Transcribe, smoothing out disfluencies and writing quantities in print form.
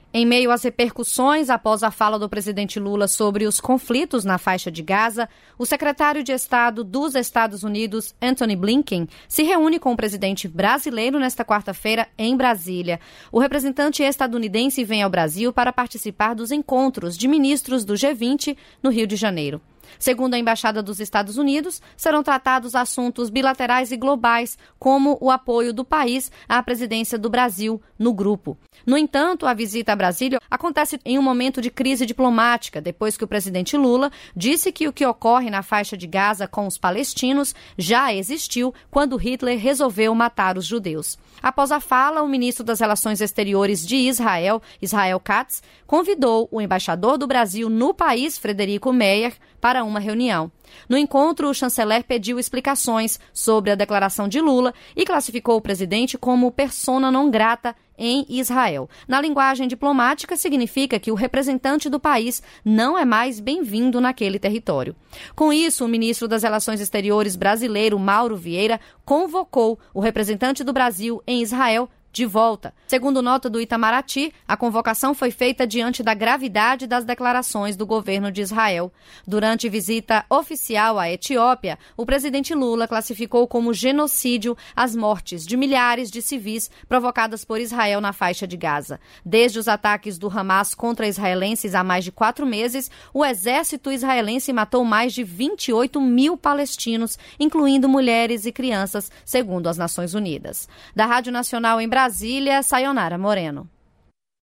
Em meio às repercussões após a fala do presidente Lula sobre os conflitos na faixa de Gaza, o secretário de Estado dos Estados Unidos, Antony Blinken, se reúne com o presidente brasileiro nesta quarta-feira em Brasília. O representante estadunidense vem ao Brasil para participar dos encontros de ministros do G20 no Rio de Janeiro. Segundo a Embaixada dos Estados Unidos, serão tratados assuntos bilaterais e globais, como o apoio do país à presidência do Brasil no grupo. No entanto, a visita a Brasília acontece em um momento de crise diplomática, depois que o presidente Lula disse que o que ocorre na faixa de Gaza com os palestinos já existiu quando Hitler resolveu matar os judeus. Após a fala, o ministro das Relações Exteriores de Israel, Israel Katz, convidou o embaixador do Brasil no país, Frederico Meyer, para uma reunião. No encontro, o chanceler pediu explicações sobre a declaração de Lula e classificou o presidente como persona non grata em Israel. Na linguagem diplomática, significa que o representante do país não é mais bem-vindo naquele território. Com isso, o ministro das Relações Exteriores brasileiro, Mauro Vieira, convocou o representante do Brasil em Israel de volta. Segundo nota do Itamaraty, a convocação foi feita diante da gravidade das declarações do governo de Israel. Durante visita oficial à Etiópia, o presidente Lula classificou como genocídio as mortes de milhares de civis provocadas por Israel na faixa de Gaza. Desde os ataques do Hamas contra israelenses há mais de 4 meses, o exército israelense matou mais de 28 mil palestinos, incluindo mulheres e crianças, segundo as Nações Unidas. Da Rádio Nacional em Brasília, Sayonara Moreno.